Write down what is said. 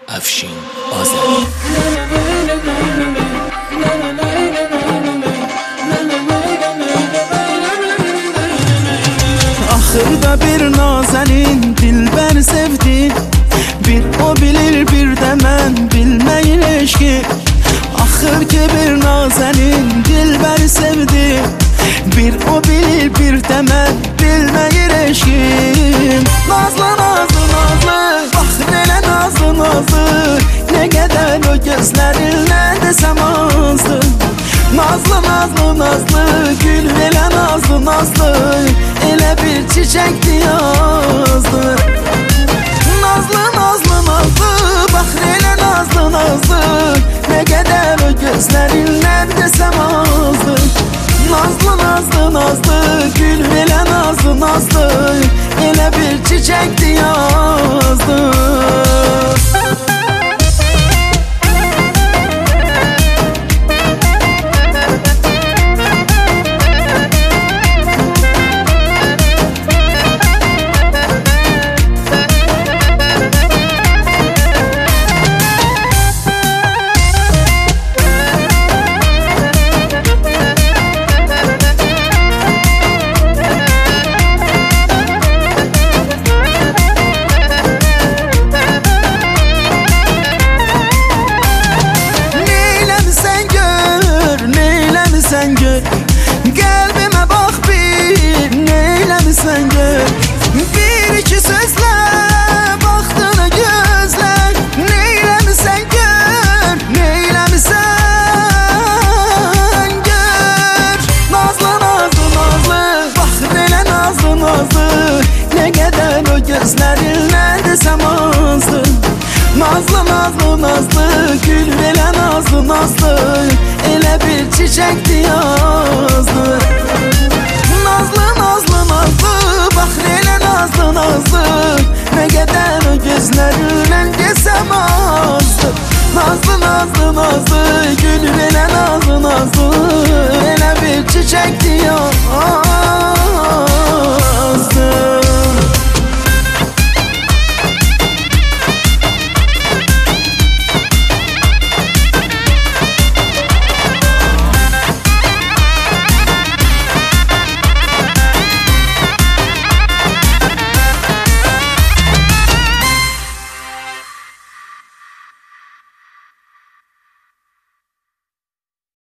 Afşin Azər. Axırda bir nazenin dilbər sevdi, bir o bilir, bir də mən bilməyin eşki. Axır ki bir nazenin dilbər sevdi, bir o bilir, bir də mən bilməyin eşkim. Nazlı, nazlı, nazlı, baxır elə nazlı, nazlı, nə qədər o gözlərinlə desəm azdı. Nazlı, nazlı, nazlı, gül elə nazlı, nazlı, elə bir çiçəkdi yazdı. Nazlı, nazlı, nazlı, baxır elə nazlı, nazlı, nə qədər o gözlərindən desəm azdı. Nazlı, nazlı, nazlı, gül elə nazlı, nazlı, elə bir çiçəkdi yazdı. Sen gör, kalbime bak bir, neylemişsen gör. Bir iki sözle baktığına gözler, neylemişsen gör, neylemişsen gör. Nazlı, nazlı, nazlı, bakır elə nazlı, nazlı, ne kadar o gözlerinle desem azdı. Nazlı, nazlı, nazlı, gül elə nazlı, nazlı, elə bir çiçəkdi yazdı. Nazlı, nazlı, nazlı, baxır elə nazlı, nazlı, nə qədər o gözlərinlə desəm azdı. Nazlı, nazlı, nazlı, gül elə nazlı, nazlı, elə bir çiçəkdi